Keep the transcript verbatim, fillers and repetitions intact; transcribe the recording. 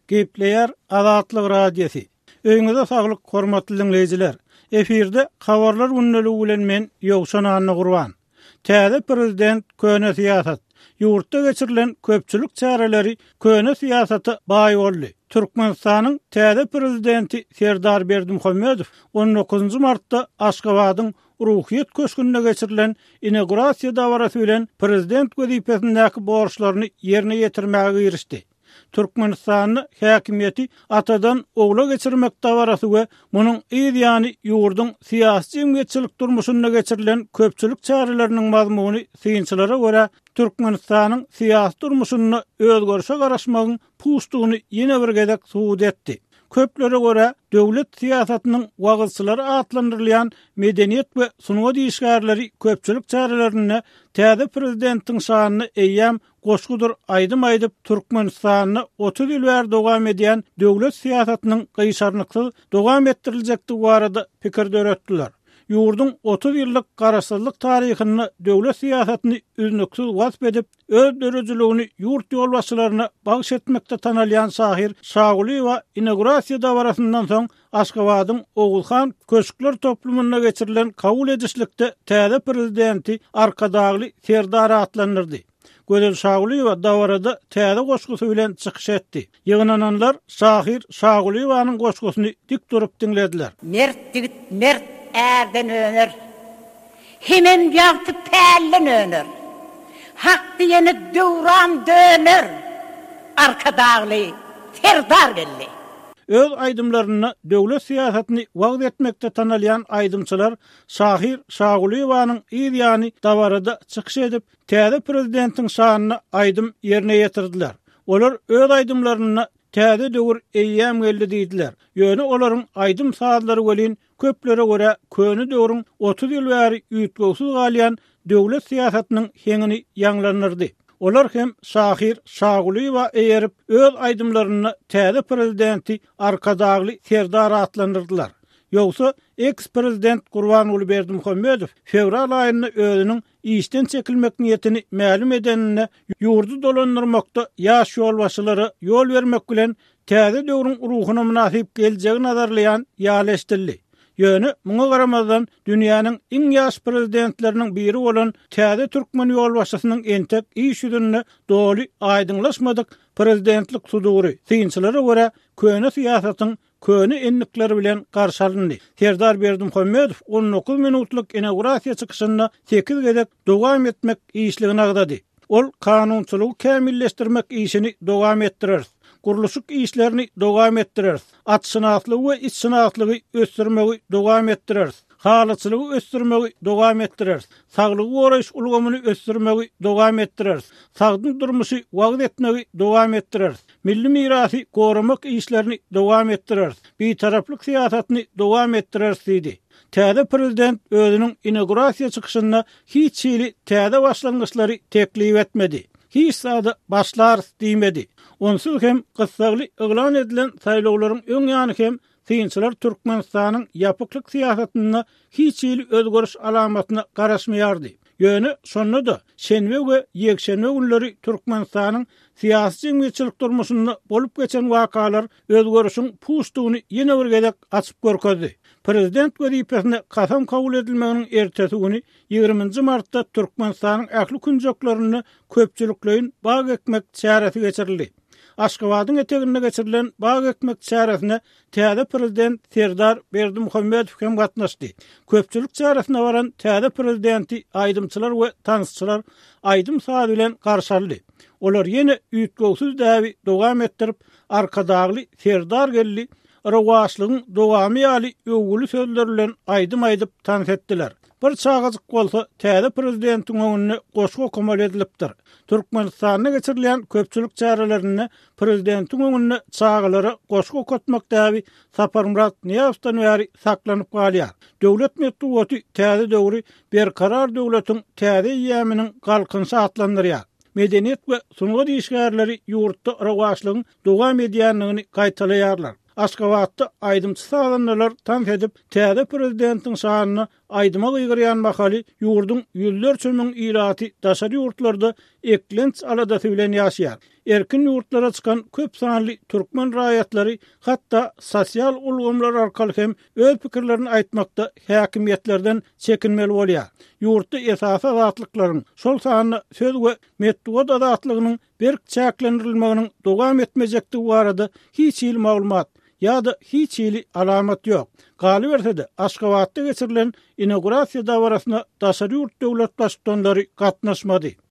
Gepleyer Azatlyk Radiosu. Öňüňizde saglyk, hormatly dinleyijiler. Efirde habarlar günneligi bilen men Ýowşan Anny Gurban. Täze prezident köne siýasat. Ýurtda geçirilen köpçülik çäreleri köne siýasaty baý boldy. Türkmenistanyň täze prezidenti Serdar Berdimuhammedow on dokuzunçy martda Aşgabatyň Ruhyet köşkünde geçirilen inaugurasiýa dawarasy bilen prezident wezipesindäki borçlaryny ýerine ýetirmäge girişdi. Türkmenistanyň häkimiýeti atadan ogla geçirmek dawarasy we munyň ýa-ni ýurduň syýasy jemgyýetçilik durmuşynda geçirilen köpçülik çäreleriniň mazmuny synçylara görä Türkmenistanyň syýasy durmuşyny özgörüşe garaşmagyň pustugyny ýene bir gezek suwut etdi. Köplere göre döwlet siýasatynyň wagylçylary atlandyrylýan medeniýet we sunuga diýişgärleri köpçülik çärelerine täze prezidentiň şanyny eýýäm goşgudur aýdym-aýdyp Türkmenistanyny otuz ýyl bäri dowam edýän döwlet siýasatynyň gyýşarnyksyz dowam ettiriljekdigi barada pikir döretdiler. Ýurduň otuz ýyllyk garaşsyzlyk taryhyny döwlet siýasatyny üznüksiz wasp edip, öz dörejiligini ýurt ýolbaşçylaryna bagyş etmekde tanalýan Şahir Şaguliýewa inaugurasiýa dawarasyndan soň Aşgabatyň Ogulhan köşkler toplumyna geçirilen kabul edişlikde täze prezidenti arkadagly Serdar atlandyrdy. Gözel Şaguliýewa dawarada täze goşgusy bilen çykyş etdi. Ýygnananlar Şahir Şaguliýewanyň goşgusyny dik durup dinlediler. Mert digit mert erden öner. Hemen ýagty pällen öner. Hak diýeni döwran döner. Arkadagly Serdar geldi. Öz aýdymlaryny döwlet siýasatyny wagt etmekde tanalýan aýdymçylar Şahir Şaguliýewanyň ýa-ni dawarada çykyş edip täze prezidentiň şanyny aýdym ýerine ýetirdiler. Olar öz aýdymlaryny täze döwür eýýäm geldi diýdiler. Ýöne olaryň aýdym sahatlary welin köplere göre köni döwrüň otuz ýyl bäri üýtgöwsiz galýan döwlet siýasatynyň heňini ýanglanyrdy. Olar hem Şahir Şaguliýewa eýerip öz aýdymlaryny täze prezidenti arkadagly Serdar atlandyrdylar. Ýogsa eks-prezident Gurbanuly Berdimuhammedow fevral aýyny özüniň işden çekilmek niýetini ma'lum edenine ýurdu dolandyrmakda ýaş ýolbaşçylary ýol bermek bilen täze döwrüň ruhyna münasip geljegi nazarlayan ýaleşdirdi. Ýöne muňa garamazdan dünýäniň iň ýaş prezidentleriniň biri bolan täze türkmen ýolbaşçysynyň entek iş ýüzüne doly aýdyňlaşmadyk prezidentlik sudury synçylara görä köne siýasatyň köne enlikleri bilen garşalandy. Serdar Berdimuhammedow on dokuz minutlyk inaugurasiýa çykyşynda sekiz gezek dowam etmek işligini agdady. Ol kanunçylygy kämilleşdirmek işini dowam etdirer. Guruluşyk işlerini dowam etdirer. Atşynaslygy we içşynaslygy ösdürmegi dowam etdirer. Halyçylygy ösdürmegi dowam etdirer. Saglygy goraýyş ulgamyny ösdürmegi dowam etdirer. Sagdyň durmuşy wagt etmegi dowam etdirer. Milli mirasy goramak işlerini dowam etdirer. Bir taraplyk siýasatyny dowam etdirer diýdi. Täze prezident özüniň inaugurasiýa çykyşynda hiç ýyly täze başlangyçlary teklip etmedi. Hiç sada başlar diýmedi. Onsuz hem gysgaly eglan edilen saýlawlaryň öň ýany hem synçylar Türkmenistanyň ýapyklyk siýasatyna hiç ýyly özgörüş alamatyna garaşmaýardy. Ýöne şonda şenbe we ýekşenbe günleri Türkmenistanyň syýasy jemgyýetçilik durmuşynda bolup geçen wakalar özgörüşiň pustugyny ýene bir gezek açyp görkezdi. Prezident wezipesine kasam kabul edilmeginiň ertesi güni ýygrymynjy martda Türkmenistanyň ähli künjoklaryny köpçülikleýin bag ekmek çäresi geçirildi. Aşgabatyň eteginde geçirilen bag ekmek çäresine täze prezident Serdar Berdimuhammedow hem gatnaşdy. Köpçülik çäresine baran täze prezidenti aýdymçylar we tanysçylar aýdym saat bilen garşaldy. Olar ýene üýtgöwsiz däwi dowam etdirip arkadagly Serdar geldi. Rawaşlygyň dowamy ýaly öwgüli sözler bilen aýdym-aýdyp tanys etdiler. Bir çagazyk bolsa täze prezidentiň öňüne goşgu komal edilipdir. Türkmenistanyna geçirilen köpçülik çärelerini prezidentiň öňüne çagalary goşgu kotmak däwi Saparmurat Niýazowdan bäri saklanyp galýar. Döwlet medeniýeti täze döwri berkarar döwletiň täze ýamynyň galkynşy atlandyrýar. Medeniýet we sunuga diýişgärleri ýurtda rawaşlygyň dowam edýänligini gaýtalaýarlar. Aşgabatda aýdymçy saganlar tanys edip täze prezidentiň şanyny aydyma gıygıryan mahali yurdun yüzlerçe müň ilaty daşary ýurtlarda eklenç aladaty bilen ýaşaýar. Erkin yurtlara çıkan köp sanly türkmen raýatlary hatda sosial ulgamlar arkaly hem öz pikirlerini aýtmakda häkimiýetlerden çekinmeli bolýar. Yurtda esasy azatlyklaryň şol sanyny söz we metduat azatlygynyň berk çäklendirilmeginiň dowam etmejekdigi barada hiç il maglumat ýa-da hiç ili alamat ýok. Galy bersede Aşgabatda geçirilen inaugurasiýa dawrasyna daşary ýurt döwlet başçylary gatnaşmady.